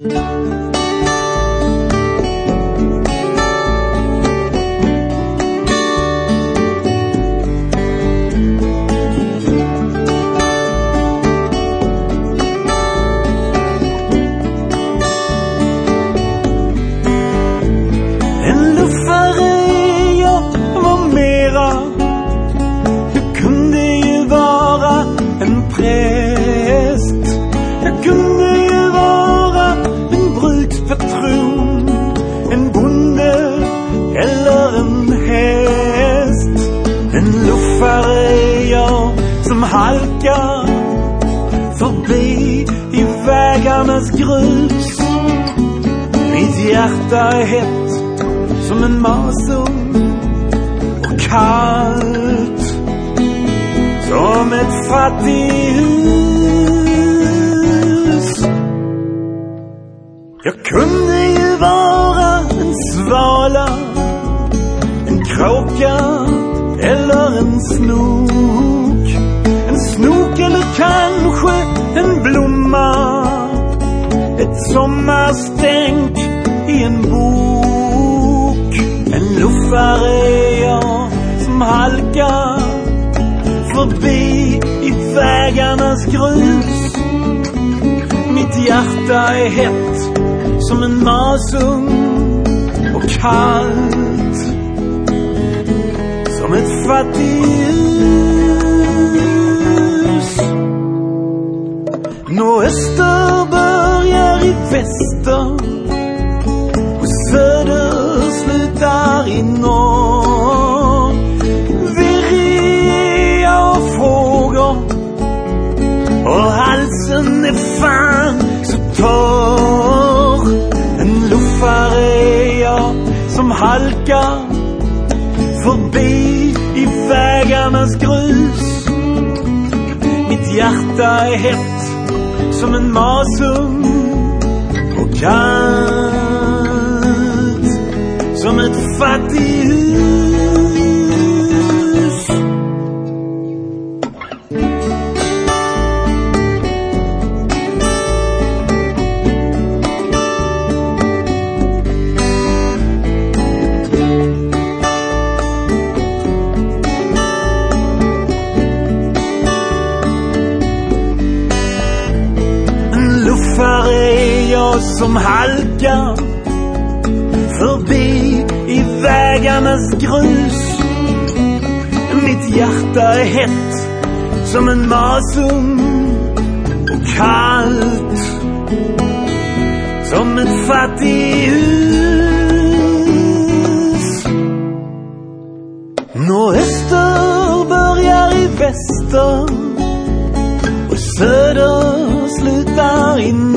En luffare jag var mera. Jag kunde ju vara en präst. Jag kunde ju vara en brukspatron, en bonde eller en häst. En luffare jag som halkar förbi i vägarnas grus. Mitt hjärta är hett som en masugn och kallt som ett fattighus. Jag kunde ju vara en svala, en kråka eller en snok. En snok eller kanske en blomma, ett sommarstänk i en bok. En luffare jag som halkar förbi i vägarnas grus. Mitt hjärta är hett som en masugn och kallt som ett fattighus. Nå öster börjar i väster och söder slutar i norr. Virriga och frågor och halsen är fan så torr. En luffare jag som halkar förbi i vägarnas grus. Mitt hjärta är hett som en masugn och kallt som ett fattighus. Som halkar förbi i vägarnas grus. Mitt hjärta är hett som en masugn och kallt som ett fattighus. Nå öster börjar i väster och söder slutar i